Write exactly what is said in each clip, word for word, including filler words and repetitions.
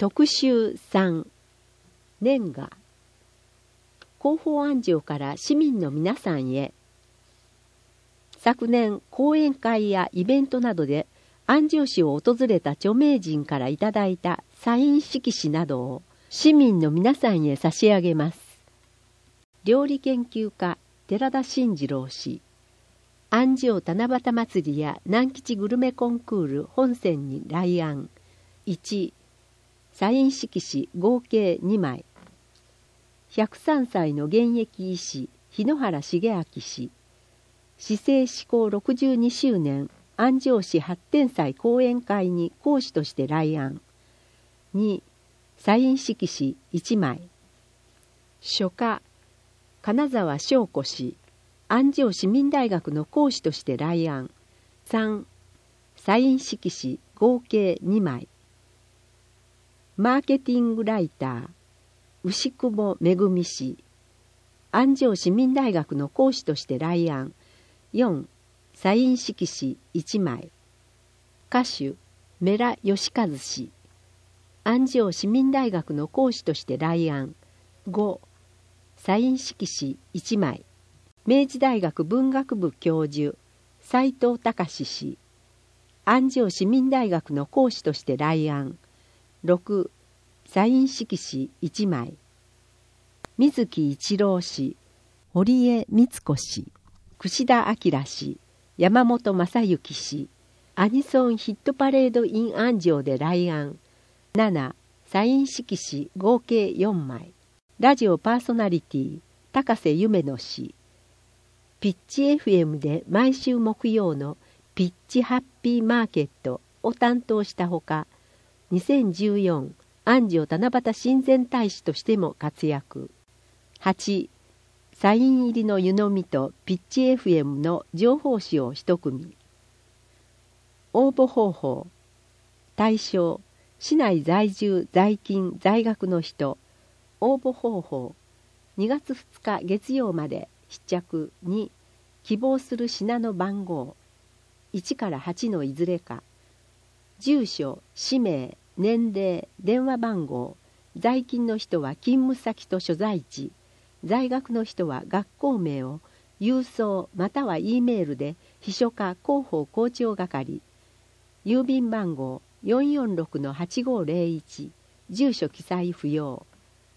特集さん年賀広報安城から市民の皆さんへ。昨年講演会やイベントなどで安城市を訪れた著名人からいただいたサイン色紙などを市民の皆さんへ差し上げます。料理研究家寺田真二郎氏、安城七夕祭りや南吉グルメコンクール本選に来案。いちサイン色紙合計にまい。ひゃくさんさいの現役医師日野原重明氏、市政施行ろくじゅうにしゅうねん安城市発展祭講演会に講師として来案。にサイン色紙いちまい。書家金沢翔子氏、安城市民大学の講師として来案。さんサイン色紙合計にまい。マーケティングライター牛久保めぐみ氏、安城市民大学の講師として来案。よんサイン色紙いちまい。歌手メラ義和氏、安城市民大学の講師として来案。ごサイン色紙いちまい。明治大学文学部教授斉藤隆氏、安城市民大学の講師として来案。ろくサイン色紙いちまい。水木一郎氏、堀江光子氏、櫛田明氏、山本正幸氏、アニソンヒットパレード in 安城で来案。ななサイン色紙合計よんまい。ラジオパーソナリティ高瀬夢乃氏、ピッチ エフエム で毎週木曜のピッチハッピーマーケットを担当したほか、にせんじゅうよん安城七夕親善大使としても活躍。はちサイン入りの湯飲みとピッチ エフエム の情報誌を一組。応募方法。対象市内在住在勤在学の人。応募方法。にがつふつか月曜まで必着。に希望する品の番号いちからはちのいずれか。住所氏名年齢電話番号。在勤の人は勤務先と所在地、在学の人は学校名を郵送または E メールで秘書課広報校長係、郵便番号 よんよんろくのはちごぜろいち、住所記載不要。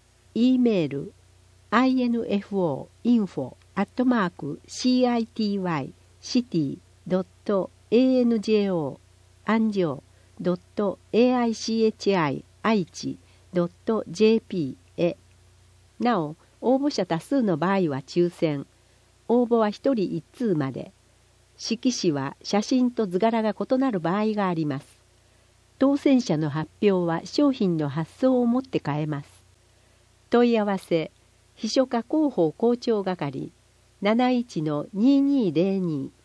E メール アイエヌエフオー インフォ アットマーク シーアイティーワイ シティ ドット エーエヌジェーオー 安城 ドット エーアイシーエイチアイ 愛知 ドット ジェーピー へ。なお応募者多数の場合は抽選。応募はひとりいっつうまで。色紙は写真と図柄が異なる場合があります。当選者の発表は商品の発送をもって変えます。問い合わせ秘書課広報校長係 なないちのにーにーぜろに